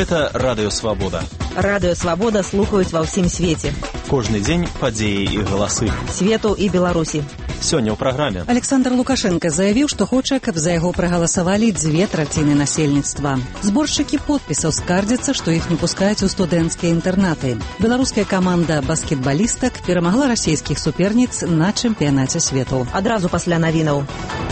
Гэта Радыё Свабода. Радыё Свабода слухаюць ва ўсім свеце. Кожны дзень падзеі і галасы. Свету і Беларусі. Сёння ў праграме. Александр Лукашенко заявіў, што хоча, каб за яго прагаласавалі 2/3 насельніцтва. Зборшчыкі подпісаў скардзяцца, што іх не пускаюць у студэнцкія інтэрнаты. Беларуская каманда баскетбалістак перамагла расійскіх суперніц на чэмпіянаце свету. Адразу пасля навінаў.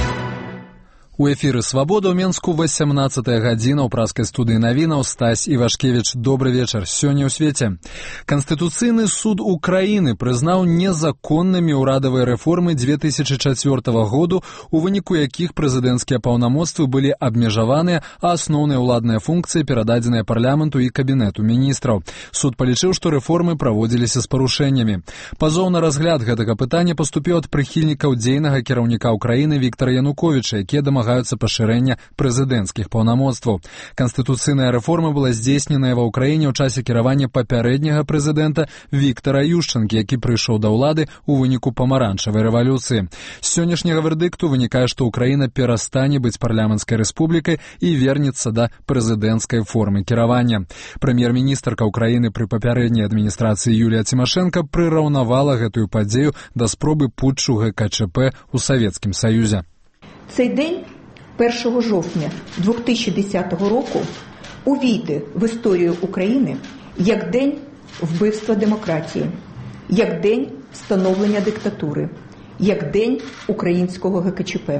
У эфіры «Свабода» ў Менску 18 гадзіна ў праскай студыі навінаў. Стась Івашкевіч, добры вечар. Сёння ў свеце. Канстытуцыйны суд Украіны прызнаў незаконнымі ўрадавыя рэформы 2004 году, у выніку якіх прэзідэнцкія паўнамоцтвы былі абмежаваныя, а асноўныя ўладныя функцыі перададзеныя парламенту і кабінету міністраў. Суд палічыў, што рэформы праводзіліся з парушэннямі. Пазоў на разгляд гэтага пытання паступіў ад прыхільнікаў дзейнага кіраўніка Украіны Віктара Януковіча, якія дамагаюцца пашырэння прэзідэнцкіх паўнамоцтваў. Канстытуцыйная рэформа была здзейсненая ва ўкраіне ў часе кіравання папярэдняга прэзідэнта Віктара Ющэнкі, які прыйшоў да ўлады ў выніку памаранчавай рэвалюцыі. З сённяшняга вердыкту вынікае, што Украіна перастане быць парламенцкай рэспублікай і вернецца да прэзідэнцкай формы кіравання. Прэм'ер-міністрка Украіны пры папярэдняй адміністрацыі Юлія Цімашэнка прыраўнавала гэтую падзею да спробы путчу ГКЧП у Савецкім Саюзе. Цей день, 1 жовтня 2010 року, увійде в історію України як день вбивства демократії, як день встановлення диктатури, як день українського ГКЧП.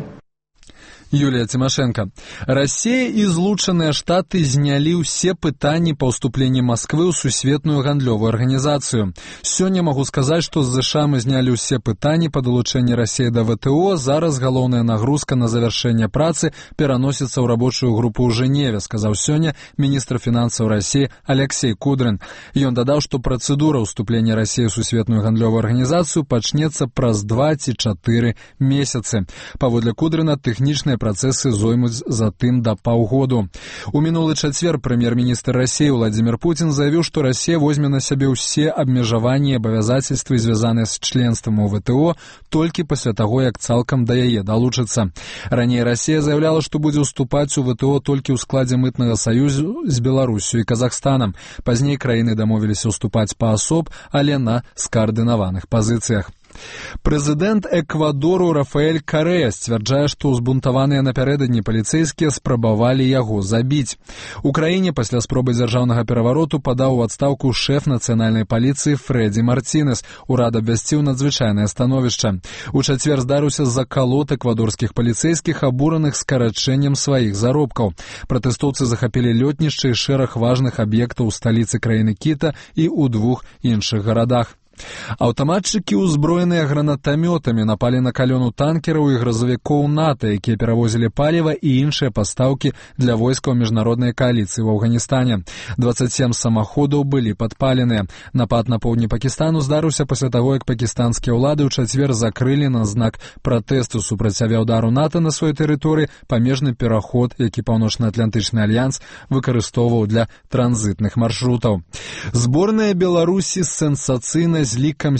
Юлія Цімашэнка. Расія і Злучаныя Штаты знялі ўсе пытанні па ўступленні Масквы ў сусветную гандлёвую арганізацыю. Сёння магу сказаць, што з ЗША мы знялі ўсе пытанні па далучэнні Расіі да ВТО. Зараз галоўная нагрузка на завяршэнне працы пераносіцца ў рабочую групу ў Жэневе, сказаў сёння міністр фінансаў Расіі Алексей Кудрин. Ён дадаў, што працэдура ўступлення Расіі ў сусветную гандлёвую арганізацыю пачнецца праз 2 ці 4 месяцы. Паводле Кудрина, тэхнічныя працэсы зоймуць затым да паўгоду. У мінулы чацвер прэм'ер-міністр Расіі Владзімір Пуцін заявіў, што Расія возьме на сябе ўсе абмежаванні і абавязацельствы, звязаныя з членствам у ВТО, толькі пасля таго, як цалкам да яе далучыцца. Раней Расія заяўляла, што будзе ўступаць у ВТО толькі ў складзе мытнага саюзу з Беларусю і Казахстанам. Пазней краіны дамовіліся ўступаць паасоб, але на скаардынаваных пазіцыях. Прэзідэнт Эквадору Рафаэль Карэя сцвярджае, што ўзбунтаваныя напярэдадні паліцэйскія спрабавалі яго забіць. У краіне пасля спробы дзяржаўнага перавароту падаў у адстаўку шэф нацыянальнай паліцыі Фрэдзі Марцінес. Урад абвясціў надзвычайнае становішча. У чацвер здарыўся закалот эквадорскіх паліцэйскіх, абураных скарачэннем сваіх заробкаў. Пратэстоўцы захапілі лётнішчы і шэраг важных аб'ектаў у сталіцы краіны Кіта і ў 2 іншых гарадах. Аўтаматчыкі, узброеныя гранатамётамі, напалі на калёну танкераў і гразавікоў НАТО, якія перавозілі паліва і іншыя пастаўкі для войскаў міжнароднай кааліцыі ў Афганістане. 27 самаходаў былі падпаленыя. Напад на поўдні Пакістану здарыўся пасля таго, як пакістанскія ўлады ў чацвер закрылі на знак пратэсту супраць авіаўдару НАТО на сваёй тэрыторыі памежны пераход, які Паўночна-Атлантычны альянс выкарыстоўваў для транзітных маршрутаў. Зборная Беларусі сенсацыйна з лікам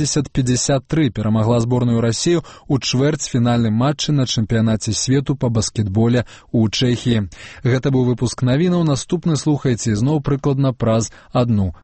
70-53 перамагла зборную Расію ў чвэрцьфінальным матчы на чэмпіянаце свету па баскетболе ў Чэхіі. Гэта быў выпуск навінаў. Наступны слухайце зноў прыкладна праз 1